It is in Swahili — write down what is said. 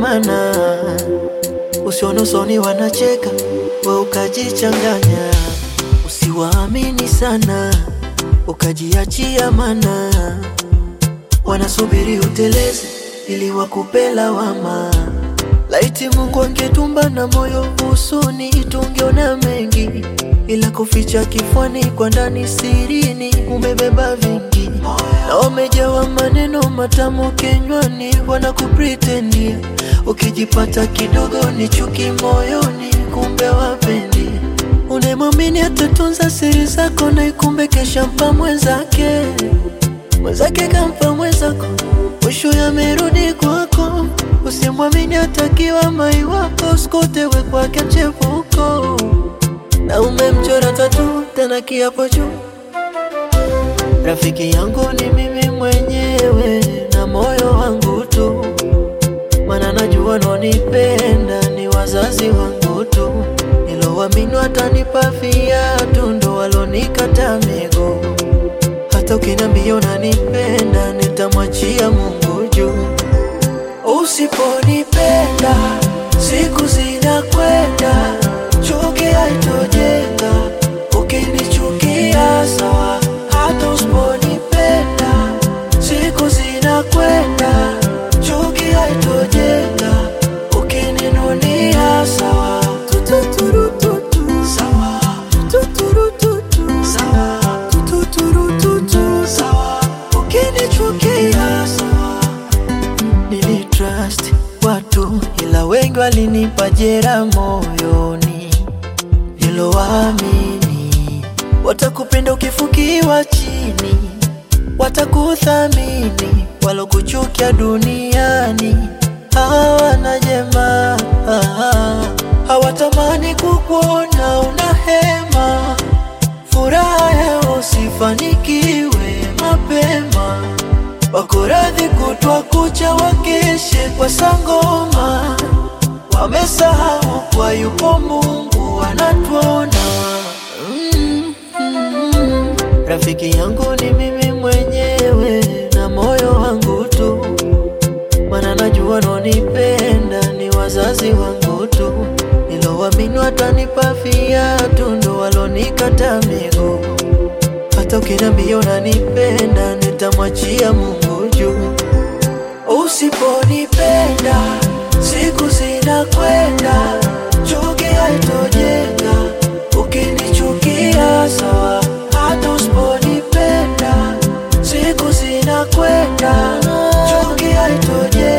mana usione usoni wanacheka, we ukajichanganya. Usiwaamini sana, ukajiachia mana wanasubiri uteleze ili wakupe lawama. Laiti Mungu angetumba na moyo usoni, tungeona mengi, ila kuficha kifuani kwa ndani sirini umebeba vingi. Na umejawa maneno matamu kinywani, wanakupretendia. Ukijipata kidogo ni chuki moyoni, kumbe wapendi. Unemwamini atatunza siri zako, na ikumbe kesha mpa mwenzake. Mwenzake kampa mwenzako, mwisho yamerudi kwako. Usimwamini atakiwa mai wako, usikutewe kwake mchepuko. Na umemchora tatu tena kiapo juu. Rafiki yangu ni mimi mwenyewe na moyo wangu tu, mana najua nonipenda ni wazazi wangu tu. Nilowaamini watanipa viatu, ndo walonikata miguu. Hata ukiniambia unanipenda, nitamwachia Mungu juu. Usiponipenda siku zinakwenda, chuki haitojenga. Ukinichukia sawa, hata usiponipenda siku zinakwenda, chuki haitojenga. Ukininunia sawa, tututurututu sawa, tututurututu sawa, tututurututu sawa. Ukinichukia sawa. Nilitrust watu ila wengi walinipa jeraha moyoni. Nilowaamini watakupenda ukifukiwa chini, watakuthamini walokuchukia duniani. Hawana jema, hawatamani kukuona una hema. Furaha yao usifanikiwe mapema, wako radhi kutwa kucha wakeshe kwa sangoma. Wamesahau kwa yupo Mungu anatuona. Rafiki yangu ni mimi mwenyewe na moyo wangu tu, mana najua nonipenda ni wazazi wangu tu. Nilowaamini watanipa viatu, ndo walonikata miguu. Hata ukiniambia unanipenda, nitamwachia Mungu juu. Usiponipenda siku zinakwenda, chuki haitojenga. Ukinichukia sawa, hata usiponipenda siku zinakwenda, chuki haitojenga.